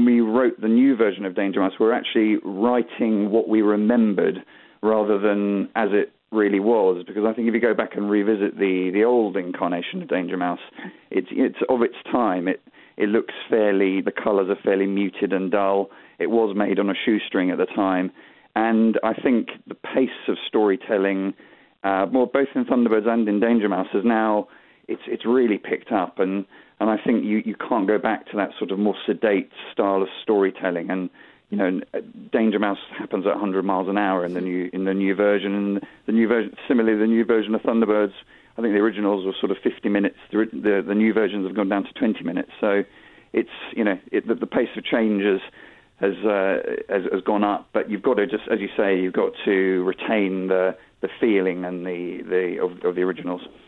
when we wrote the new version of Danger Mouse, we were actually writing what we remembered rather than as it really was, because I think if you go back and revisit the old incarnation of Danger Mouse, it's of its time. It looks the colours are fairly muted and dull. It was made on a shoestring at the time, and I think the pace of storytelling, both in Thunderbirds and in Danger Mouse, is now it's really picked up, and I think you can't go back to that sort of more sedate style of storytelling. And Danger Mouse happens at 100 miles an hour in the new version, and similarly, the new version of Thunderbirds, I think the originals were sort of 50 minutes. The new versions have gone down to 20 minutes. So it's the pace of change has gone up, but you've got to, just as you say, you've got to retain the feeling and of the originals.